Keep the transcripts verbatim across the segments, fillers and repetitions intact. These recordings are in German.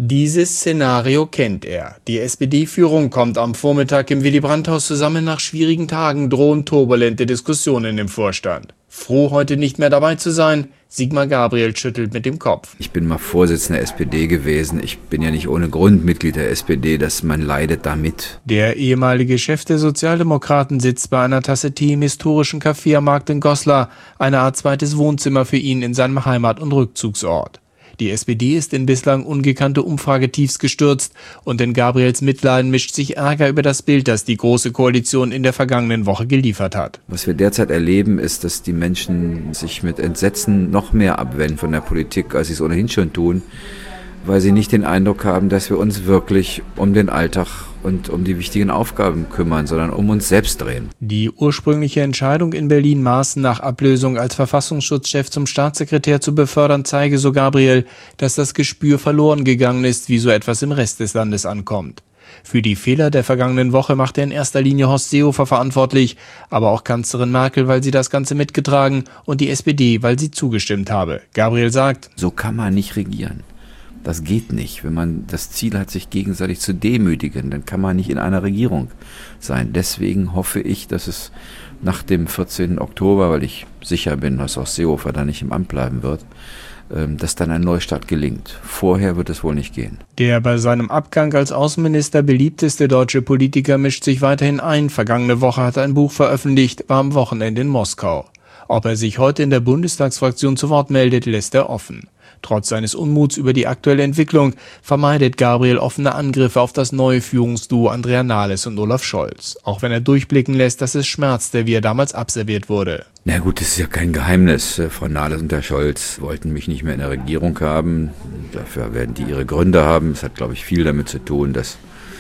Dieses Szenario kennt er. Die S P D-Führung kommt am Vormittag im Willy-Brandt-Haus zusammen. Nach schwierigen Tagen drohen turbulente Diskussionen im Vorstand. Froh, heute nicht mehr dabei zu sein, Sigmar Gabriel schüttelt mit dem Kopf. Ich bin mal Vorsitzender der S P D gewesen. Ich bin ja nicht ohne Grund Mitglied der S P D, dass man leidet damit. Der ehemalige Chef der Sozialdemokraten sitzt bei einer Tasse Tee im historischen Café am Markt in Goslar, eine Art zweites Wohnzimmer für ihn in seinem Heimat- und Rückzugsort. Die S P D ist in bislang ungekannte Umfragetiefs gestürzt und in Gabriels Mitleiden mischt sich Ärger über das Bild, das die Große Koalition in der vergangenen Woche geliefert hat. Was wir derzeit erleben, ist, dass die Menschen sich mit Entsetzen noch mehr abwenden von der Politik, als sie es ohnehin schon tun, weil sie nicht den Eindruck haben, dass wir uns wirklich um den Alltag und um die wichtigen Aufgaben kümmern, sondern um uns selbst drehen. Die ursprüngliche Entscheidung in Berlin, Maaßen nach Ablösung als Verfassungsschutzchef zum Staatssekretär zu befördern, zeige, so Gabriel, dass das Gespür verloren gegangen ist, wie so etwas im Rest des Landes ankommt. Für die Fehler der vergangenen Woche macht er in erster Linie Horst Seehofer verantwortlich, aber auch Kanzlerin Merkel, weil sie das Ganze mitgetragen, und die S P D, weil sie zugestimmt habe. Gabriel sagt: So kann man nicht regieren. Das geht nicht. Wenn man das Ziel hat, sich gegenseitig zu demütigen, dann kann man nicht in einer Regierung sein. Deswegen hoffe ich, dass es nach dem vierzehnten Oktober, weil ich sicher bin, dass auch Seehofer da nicht im Amt bleiben wird, dass dann ein Neustart gelingt. Vorher wird es wohl nicht gehen. Der bei seinem Abgang als Außenminister beliebteste deutsche Politiker mischt sich weiterhin ein. Vergangene Woche hat er ein Buch veröffentlicht, war am Wochenende in Moskau. Ob er sich heute in der Bundestagsfraktion zu Wort meldet, lässt er offen. Trotz seines Unmuts über die aktuelle Entwicklung vermeidet Gabriel offene Angriffe auf das neue Führungsduo Andrea Nahles und Olaf Scholz. Auch wenn er durchblicken lässt, dass es schmerzte, wie er damals abserviert wurde. Na gut, das ist ja kein Geheimnis. Frau Nahles und Herr Scholz wollten mich nicht mehr in der Regierung haben. Dafür werden die ihre Gründe haben. Es hat, glaube ich, viel damit zu tun, dass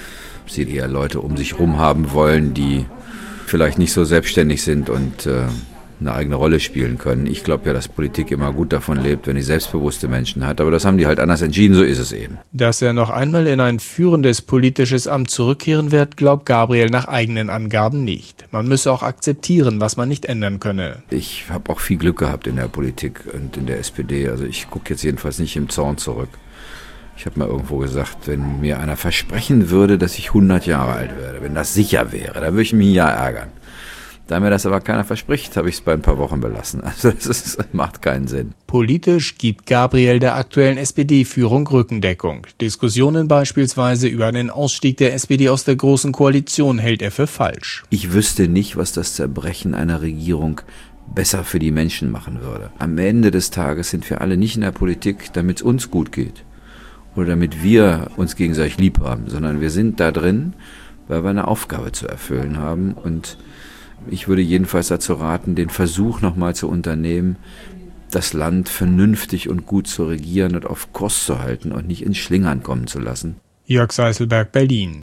sie eher Leute um sich herum haben wollen, die vielleicht nicht so selbstständig sind und äh, eine eigene Rolle spielen können. Ich glaube ja, dass Politik immer gut davon lebt, wenn die selbstbewusste Menschen hat. Aber das haben die halt anders entschieden, so ist es eben. Dass er noch einmal in ein führendes politisches Amt zurückkehren wird, glaubt Gabriel nach eigenen Angaben nicht. Man müsse auch akzeptieren, was man nicht ändern könne. Ich habe auch viel Glück gehabt in der Politik und in der S P D. Also ich gucke jetzt jedenfalls nicht im Zorn zurück. Ich habe mal irgendwo gesagt, wenn mir einer versprechen würde, dass ich hundert Jahre alt werde, wenn das sicher wäre, dann würde ich mich ja ärgern. Da mir das aber keiner verspricht, habe ich es bei ein paar Wochen belassen. Also das ist, macht keinen Sinn. Politisch gibt Gabriel der aktuellen S P D-Führung Rückendeckung. Diskussionen beispielsweise über einen Ausstieg der S P D aus der Großen Koalition hält er für falsch. Ich wüsste nicht, was das Zerbrechen einer Regierung besser für die Menschen machen würde. Am Ende des Tages sind wir alle nicht in der Politik, damit es uns gut geht oder damit wir uns gegenseitig lieb haben, sondern wir sind da drin, weil wir eine Aufgabe zu erfüllen haben. Und ich würde jedenfalls dazu raten, den Versuch nochmal zu unternehmen, das Land vernünftig und gut zu regieren und auf Kurs zu halten und nicht ins Schlingern kommen zu lassen. Jörg Seiselberg, Berlin.